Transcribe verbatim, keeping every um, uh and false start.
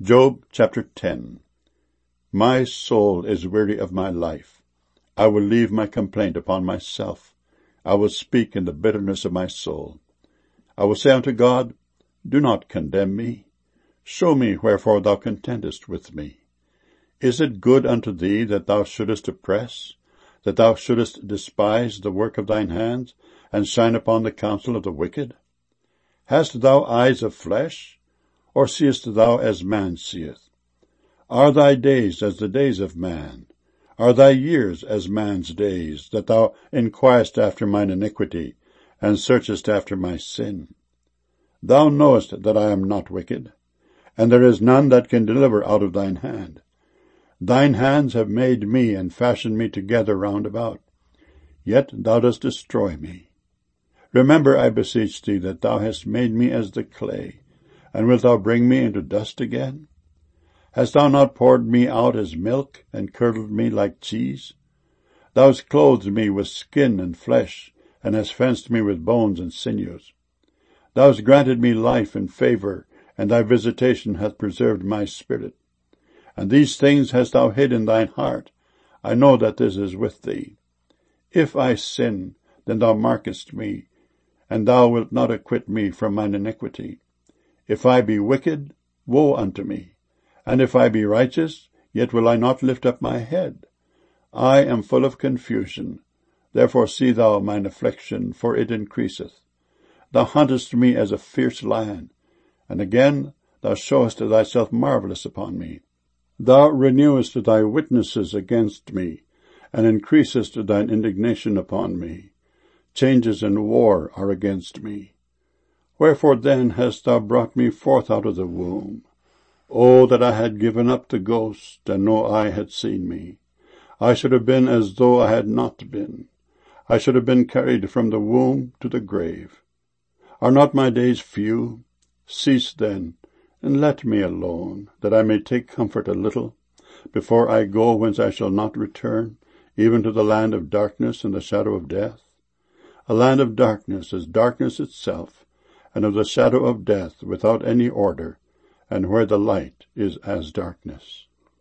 Job chapter ten. My soul is weary of my life. I will leave my complaint upon myself. I will speak in the bitterness of my soul. I will say unto God, Do not condemn me. Show me wherefore thou contendest with me. Is it good unto thee that thou shouldest oppress, that thou shouldest despise the work of thine hands, and shine upon the counsel of the wicked? Hast thou eyes of flesh, or seest thou as man seeth? Are thy days as the days of man? Are thy years as man's days, that thou inquirest after mine iniquity, and searchest after my sin? Thou knowest that I am not wicked, and there is none that can deliver out of thine hand. Thine hands have made me, and fashioned me together round about. Yet thou dost destroy me. Remember, I beseech thee, that thou hast made me as the clay, and wilt thou bring me into dust again? Hast thou not poured me out as milk, and curdled me like cheese? Thou hast clothed me with skin and flesh, and hast fenced me with bones and sinews. Thou hast granted me life and favor, and thy visitation hath preserved my spirit. And these things hast thou hid in thine heart. I know that this is with thee. If I sin, then thou markest me, and thou wilt not acquit me from mine iniquity. If I be wicked, woe unto me. And if I be righteous, yet will I not lift up my head. I am full of confusion. Therefore see thou mine affliction, for it increaseth. Thou huntest me as a fierce lion, and again thou showest thyself marvelous upon me. Thou renewest thy witnesses against me, and increasest thine indignation upon me. Changes in war are against me. Wherefore then hast thou brought me forth out of the womb? Oh, that I had given up the ghost, and no eye had seen me. I should have been as though I had not been. I should have been carried from the womb to the grave. Are not my days few? Cease then, and let me alone, that I may take comfort a little, before I go whence I shall not return, even to the land of darkness and the shadow of death. A land of darkness is darkness itself, and of the shadow of death without any order, and where the light is as darkness.